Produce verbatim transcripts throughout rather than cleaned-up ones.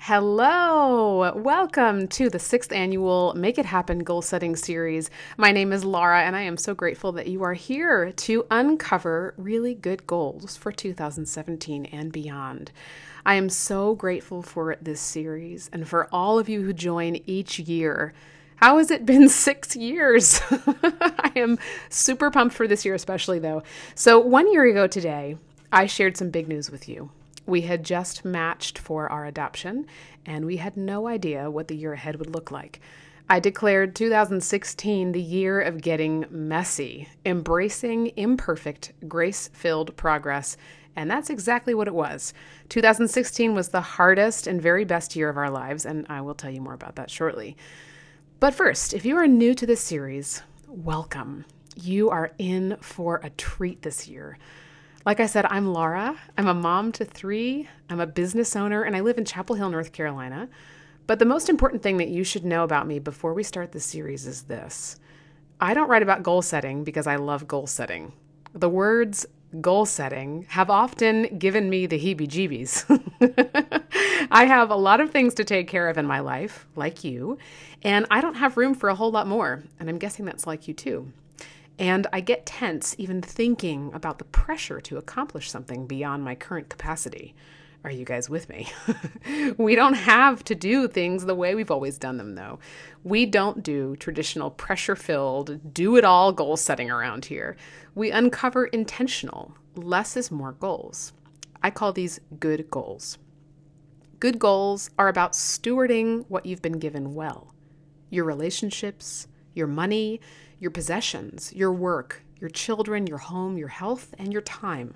Hello! Welcome to the sixth annual Make It Happen goal setting series. My name is Laura, and I am so grateful that you are here to uncover really good goals for two thousand seventeen and beyond. I am so grateful for this series and for all of you who join each year. How has it been six years? I am super pumped for this year, especially though. So, one year ago today, I shared some big news with you. We had just matched for our adoption, and we had no idea what the year ahead would look like. I declared two thousand sixteen the year of getting messy, embracing imperfect, grace-filled progress, and that's exactly what it was. two thousand sixteen was the hardest and very best year of our lives, and I will tell you more about that shortly. But first, if you are new to this series, welcome. You are in for a treat this year. Like I said, I'm Laura. I'm a mom to three. I'm a business owner, and I live in Chapel Hill, North Carolina. But the most important thing that you should know about me before we start this series is this. I don't write about goal setting because I love goal setting. The words goal setting have often given me the heebie-jeebies. I have a lot of things to take care of in my life, like you, and I don't have room for a whole lot more, and I'm guessing that's like you too. And I get tense even thinking about the pressure to accomplish something beyond my current capacity. Are you guys with me? We don't have to do things the way we've always done them, though. We don't do traditional pressure-filled, do-it-all goal setting around here. We uncover intentional, less is more goals. I call these good goals. Good goals are about stewarding what you've been given well. Your relationships, your money, your possessions, your work, your children, your home, your health, and your time.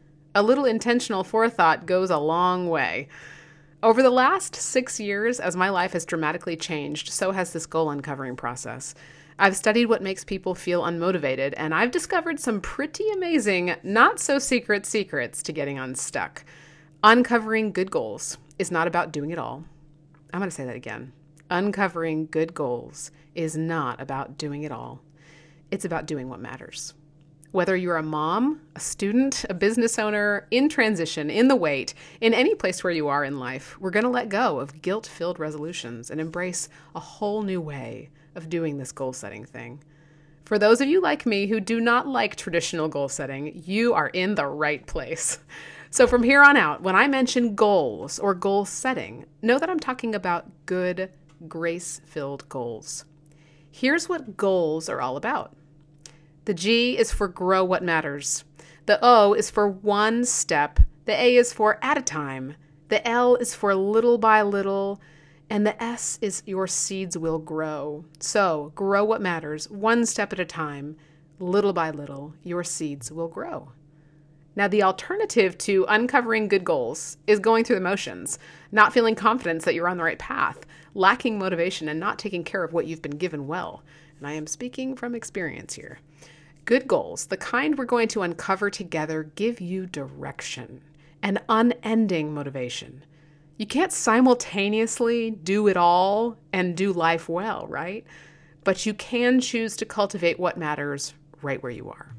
A little intentional forethought goes a long way. Over the last six years, as my life has dramatically changed, so has this goal uncovering process. I've studied what makes people feel unmotivated, and I've discovered some pretty amazing, not so secret secrets to getting unstuck. Uncovering good goals is not about doing it all. I'm going to say that again. Uncovering good goals is not about doing it all. It's about doing what matters. Whether you're a mom, a student, a business owner, in transition, in the wait, in any place where you are in life, we're going to let go of guilt-filled resolutions and embrace a whole new way of doing this goal-setting thing. For those of you like me who do not like traditional goal setting, you are in the right place. So from here on out, when I mention goals or goal setting, know that I'm talking about good, grace-filled goals. Here's what goals are all about. The G is for grow what matters. The O is for one step. The A is for at a time. The L is for little by little. And the S is your seeds will grow. So grow what matters, one step at a time. Little by little, your seeds will grow. Now, the alternative to uncovering good goals is going through the motions, not feeling confidence that you're on the right path, lacking motivation, and not taking care of what you've been given well. And I am speaking from experience here. Good goals, the kind we're going to uncover together, give you direction and unending motivation. You can't simultaneously do it all and do life well, right? But you can choose to cultivate what matters right where you are.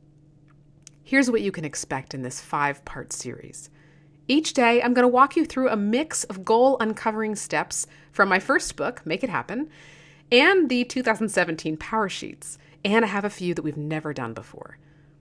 Here's what you can expect in this five-part series. Each day, I'm going to walk you through a mix of goal uncovering steps from my first book, Make It Happen, and the two thousand seventeen Power Sheets, and I have a few that we've never done before.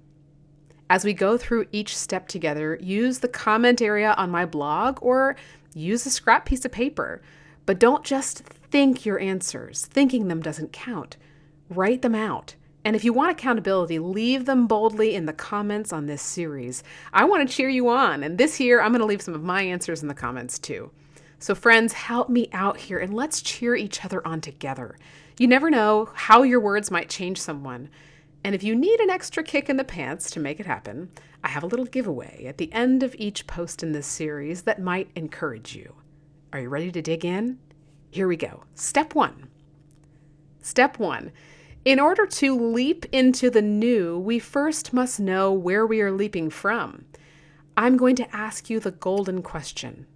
As we go through each step together, use the comment area on my blog or use a scrap piece of paper, but don't just think your answers. Thinking them doesn't count. Write them out. And if you want accountability, leave them boldly in the comments on this series. I want to cheer you on, and this year I'm going to leave some of my answers in the comments too. So friends, help me out here and let's cheer each other on together. You never know how your words might change someone. And if you need an extra kick in the pants to make it happen, I have a little giveaway at the end of each post in this series that might encourage you. Are you ready to dig in? Here we go. Step one. Step one. In order to leap into the new, we first must know where we are leaping from. I'm going to ask you the golden question.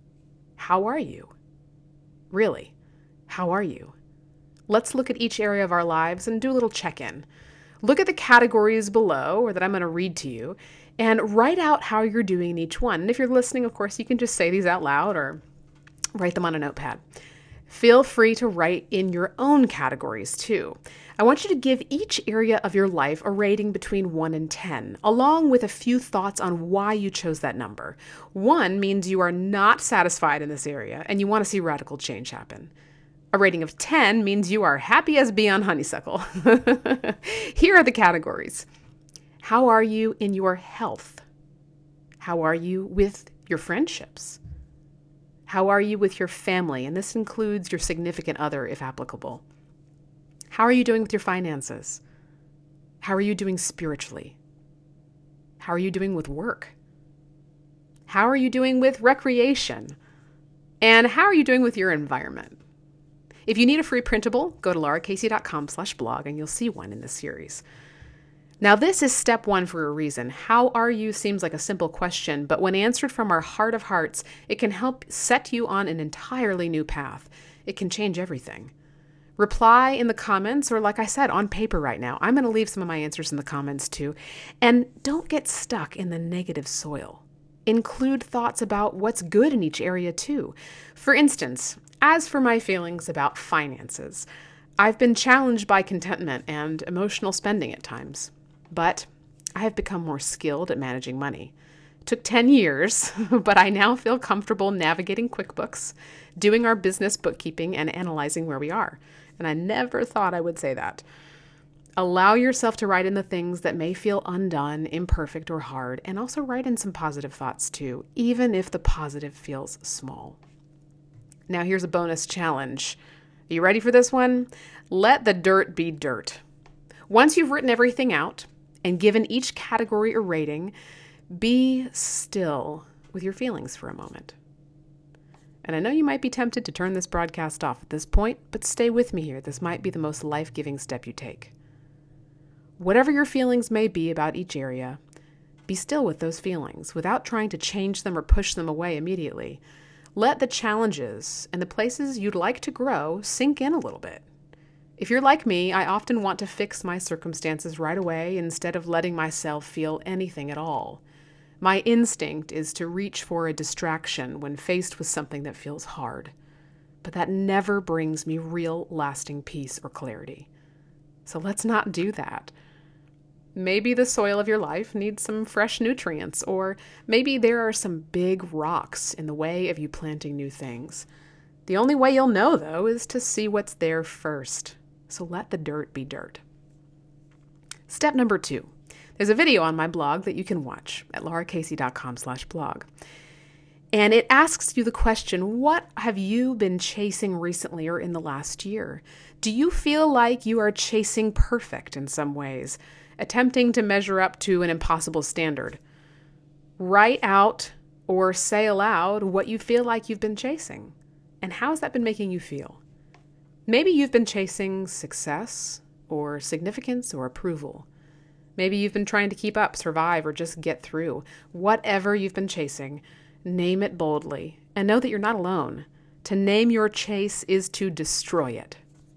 How are you? Really, how are you? Let's look at each area of our lives and do a little check-in. Look at the categories below, or that I'm going to read to you, and write out how you're doing in each one. And if you're listening, of course, you can just say these out loud or Write them on a notepad. Feel free to write in your own categories too. I want you to give each area of your life a rating between one and ten, along with a few thoughts on why you chose that number. one means you are not satisfied in this area and you want to see radical change happen. A rating of ten means you are happy as bee on honeysuckle. Here are the categories. How are you in your health? How are you with your friendships? How are you with your family? And this includes your significant other, if applicable. How are you doing with your finances? How are you doing spiritually? How are you doing with work? How are you doing with recreation? And how are you doing with your environment? If you need a free printable, go to lauracasey.com slash blog and you'll see one in this series. Now, this is step one for a reason. How are you seems like a simple question, but when answered from our heart of hearts, it can help set you on an entirely new path. It can change everything. Reply in the comments, or like I said, on paper right now. I'm going to leave some of my answers in the comments too. And don't get stuck in the negative soil. Include thoughts about what's good in each area too. For instance, as for my feelings about finances, I've been challenged by contentment and emotional spending at times. But I have become more skilled at managing money. It took ten years, but I now feel comfortable navigating QuickBooks, doing our business bookkeeping, and analyzing where we are. And I never thought I would say that. Allow yourself to write in the things that may feel undone, imperfect, or hard, and also write in some positive thoughts too, even if the positive feels small. Now here's a bonus challenge. Are you ready for this one? Let the dirt be dirt. Once you've written everything out, and given each category a rating, be still with your feelings for a moment. And I know you might be tempted to turn this broadcast off at this point, but stay with me here. This might be the most life-giving step you take. Whatever your feelings may be about each area, be still with those feelings without trying to change them or push them away immediately. Let the challenges and the places you'd like to grow sink in a little bit. If you're like me, I often want to fix my circumstances right away instead of letting myself feel anything at all. My instinct is to reach for a distraction when faced with something that feels hard, but that never brings me real lasting peace or clarity. So let's not do that. Maybe the soil of your life needs some fresh nutrients, or maybe there are some big rocks in the way of you planting new things. The only way you'll know, though, is to see what's there first. So let the dirt be dirt. Step number two. There's a video on my blog that you can watch at lauracasey.com slash blog. And it asks you the question, what have you been chasing recently or in the last year? Do you feel like you are chasing perfect in some ways, attempting to measure up to an impossible standard? Write out or say aloud what you feel like you've been chasing. And how has that been making you feel? Maybe you've been chasing success or significance or approval. Maybe you've been trying to keep up, survive, or just get through. Whatever you've been chasing, name it boldly and know that you're not alone. To name your chase is to destroy it.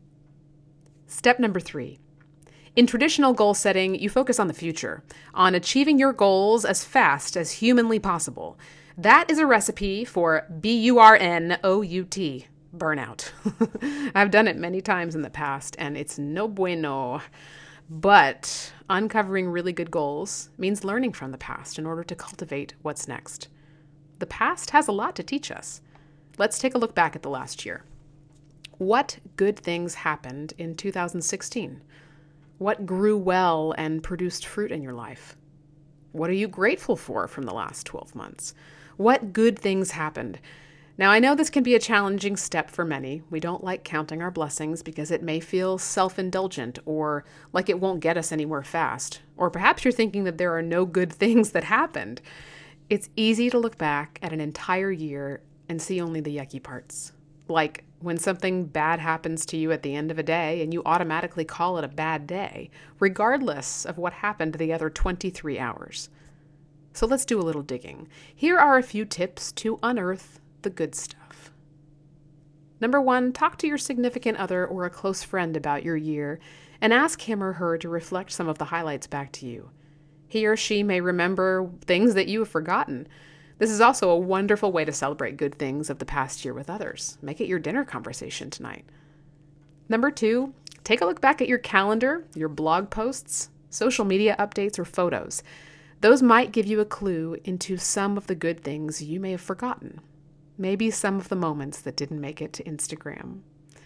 Step number three. In traditional goal setting, you focus on the future, on achieving your goals as fast as humanly possible. That is a recipe for B U R N O U T, burnout. I've done it many times in the past, and it's no bueno. But uncovering really good goals means learning from the past in order to cultivate what's next. The past has a lot to teach us. Let's take a look back at the last year. What good things happened in two thousand sixteen? What grew well and produced fruit in your life? What are you grateful for from the last twelve months? What good things happened? Now, I know this can be a challenging step for many. We don't like counting our blessings because it may feel self-indulgent or like it won't get us anywhere fast. Or perhaps you're thinking that there are no good things that happened. It's easy to look back at an entire year and see only the yucky parts. Like when something bad happens to you at the end of a day and you automatically call it a bad day, regardless of what happened the other twenty-three hours. So let's do a little digging. Here are a few tips to unearth the good stuff. Number one, talk to your significant other or a close friend about your year and ask him or her to reflect some of the highlights back to you. He or she may remember things that you have forgotten. This is also a wonderful way to celebrate good things of the past year with others. Make it your dinner conversation tonight. Number two, take a look back at your calendar, your blog posts, social media updates, or photos. Those might give you a clue into some of the good things you may have forgotten. Maybe some of the moments that didn't make it to Instagram.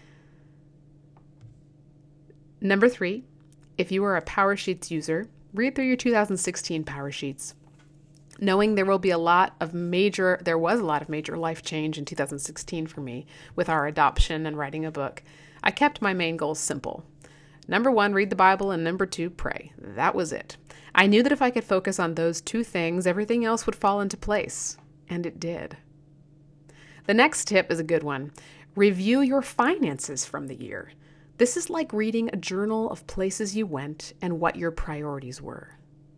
Number three, if you are a PowerSheets user, read through your two thousand sixteen PowerSheets. Knowing there will be a lot of major, there was a lot of major life change in two thousand sixteen for me with our adoption and writing a book, I kept my main goals simple. Number one, read the Bible, and number two, pray. That was it. I knew that if I could focus on those two things, everything else would fall into place. And it did. The next tip is a good one. Review your finances from the year. This is like reading a journal of places you went and what your priorities were.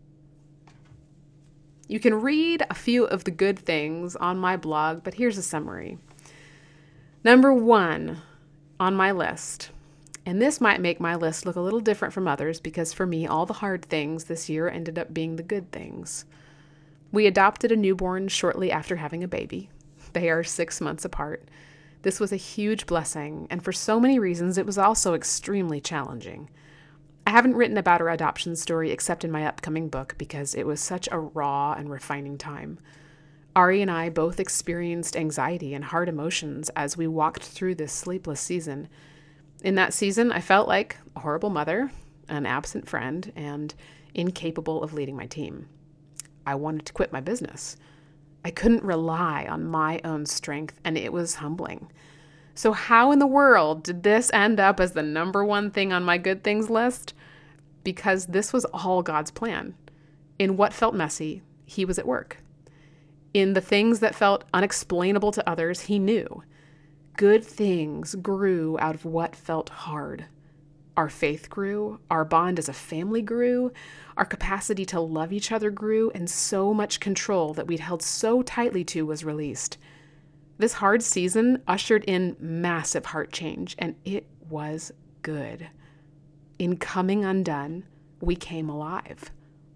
You can read a few of the good things on my blog, but here's a summary. Number one on my list, and this might make my list look a little different from others because for me, all the hard things this year ended up being the good things. We adopted a newborn shortly after having a baby. They are six months apart. This was a huge blessing, and for so many reasons, it was also extremely challenging. I haven't written about our adoption story except in my upcoming book because it was such a raw and refining time. Ari and I both experienced anxiety and hard emotions as we walked through this sleepless season. In that season, I felt like a horrible mother, an absent friend, and incapable of leading my team. I wanted to quit my business. I couldn't rely on my own strength, and it was humbling. So how in the world did this end up as the number one thing on my good things list? Because this was all God's plan. In what felt messy, He was at work. In the things that felt unexplainable to others, He knew. Good things grew out of what felt hard. Our faith grew, our bond as a family grew, our capacity to love each other grew, and so much control that we'd held so tightly to was released. This hard season ushered in massive heart change, and it was good. In coming undone, we came alive.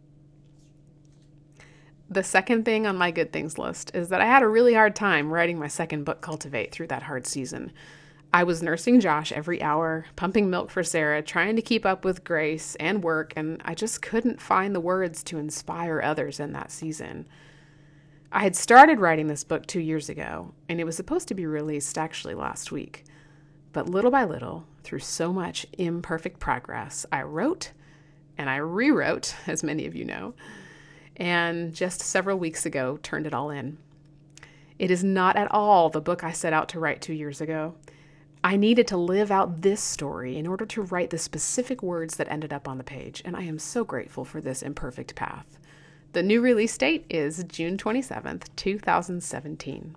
The second thing on my good things list is that I had a really hard time writing my second book, Cultivate, through that hard season. I was nursing Josh every hour, pumping milk for Sarah, trying to keep up with Grace and work, and I just couldn't find the words to inspire others in that season. I had started writing this book two years ago, and it was supposed to be released actually last week. But little by little, through so much imperfect progress, I wrote and I rewrote, as many of you know, and just several weeks ago turned it all in. It is not at all the book I set out to write two years ago. I needed to live out this story in order to write the specific words that ended up on the page, and I am so grateful for this imperfect path. The new release date is June twenty-seventh, two thousand seventeen.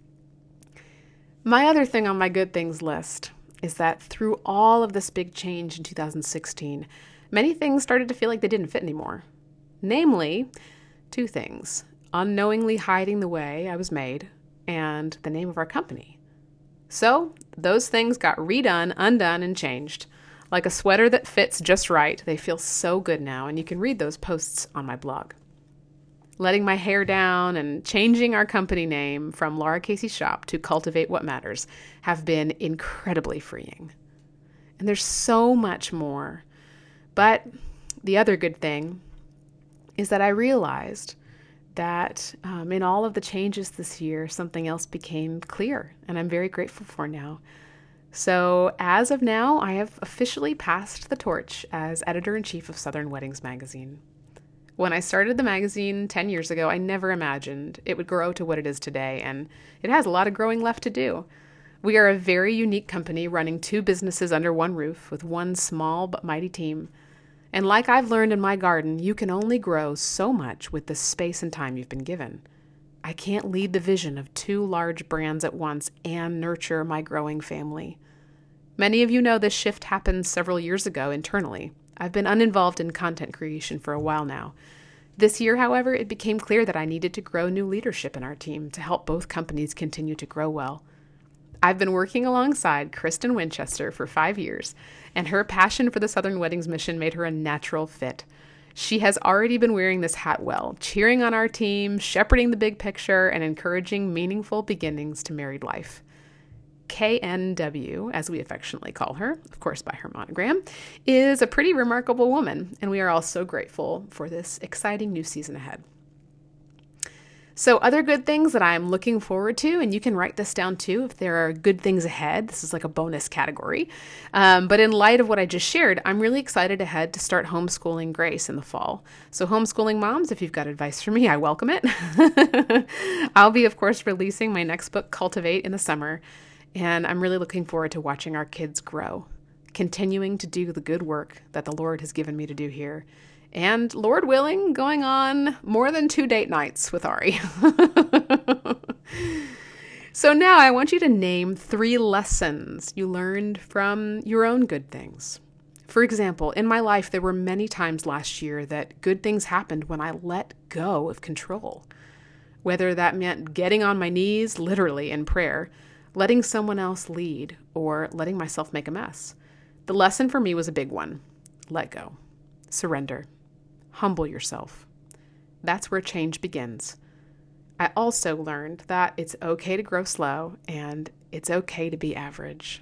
My other thing on my good things list is that through all of this big change in two thousand sixteen, many things started to feel like they didn't fit anymore. Namely, two things: unknowingly hiding the way I was made and the name of our company. So those things got redone, undone, and changed. Like a sweater that fits just right, they feel so good now, and you can read those posts on my blog. Letting my hair down and changing our company name from Laura Casey Shop to Cultivate What Matters have been incredibly freeing. And there's so much more. But the other good thing is that I realized that um, in all of the changes this year, something else became clear, and I'm very grateful for now. So as of now, I have officially passed the torch as editor-in-chief of Southern Weddings magazine. When I started the magazine ten years ago, I never imagined it would grow to what it is today, and it has a lot of growing left to do. We are a very unique company running two businesses under one roof with one small but mighty team. And like I've learned in my garden, you can only grow so much with the space and time you've been given. I can't lead the vision of two large brands at once and nurture my growing family. Many of you know this shift happened several years ago internally. I've been uninvolved in content creation for a while now. This year, however, it became clear that I needed to grow new leadership in our team to help both companies continue to grow well. I've been working alongside Kristen Winchester for five years, and her passion for the Southern Weddings mission made her a natural fit. She has already been wearing this hat well, cheering on our team, shepherding the big picture, and encouraging meaningful beginnings to married life. K N W, as we affectionately call her, of course by her monogram, is a pretty remarkable woman, and we are all so grateful for this exciting new season ahead. So other good things that I'm looking forward to, and you can write this down too if there are good things ahead. This is like a bonus category. Um, but in light of what I just shared, I'm really excited ahead to start homeschooling Grace in the fall. So homeschooling moms, if you've got advice for me, I welcome it. I'll be, of course, releasing my next book, Cultivate, in the summer. And I'm really looking forward to watching our kids grow, continuing to do the good work that the Lord has given me to do here. And Lord willing, going on more than two date nights with Ari. So now I want you to name three lessons you learned from your own good things. For example, in my life, there were many times last year that good things happened when I let go of control. Whether that meant getting on my knees, literally in prayer, letting someone else lead, or letting myself make a mess. The lesson for me was a big one. Let go. Surrender. Humble yourself. That's where change begins. I also learned that it's okay to grow slow and it's okay to be average.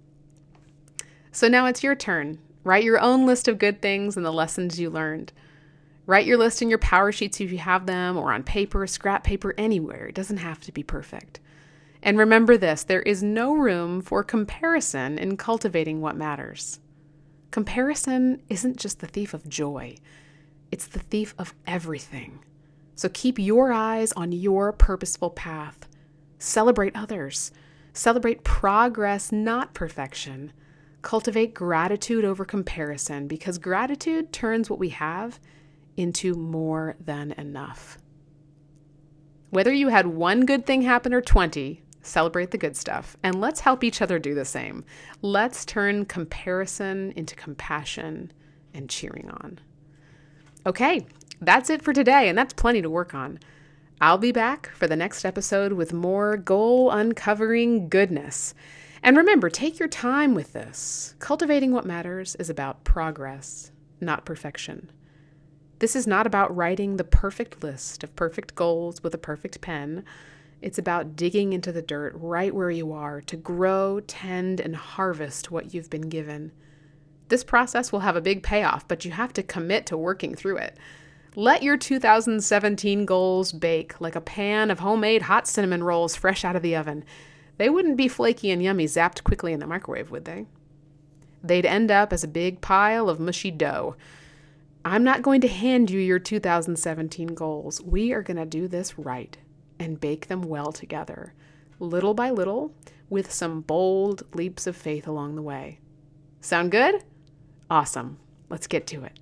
So now it's your turn. Write your own list of good things and the lessons you learned. Write your list in your power sheets if you have them, or on paper, scrap paper, anywhere. It doesn't have to be perfect. And remember this, there is no room for comparison in cultivating what matters. Comparison isn't just the thief of joy. It's the thief of everything. So keep your eyes on your purposeful path. Celebrate others. Celebrate progress, not perfection. Cultivate gratitude over comparison, because gratitude turns what we have into more than enough. Whether you had one good thing happen or twenty, celebrate the good stuff. And let's help each other do the same. Let's turn comparison into compassion and cheering on. Okay, that's it for today, and that's plenty to work on. I'll be back for the next episode with more goal uncovering goodness. And remember, take your time with this. Cultivating what matters is about progress, not perfection. This is not about writing the perfect list of perfect goals with a perfect pen. It's about digging into the dirt right where you are to grow, tend, and harvest what you've been given. This process will have a big payoff, but you have to commit to working through it. Let your two thousand seventeen goals bake like a pan of homemade hot cinnamon rolls fresh out of the oven. They wouldn't be flaky and yummy zapped quickly in the microwave, would they? They'd end up as a big pile of mushy dough. I'm not going to hand you your two thousand seventeen goals. We are going to do this right and bake them well together, little by little, with some bold leaps of faith along the way. Sound good? Awesome. Let's get to it.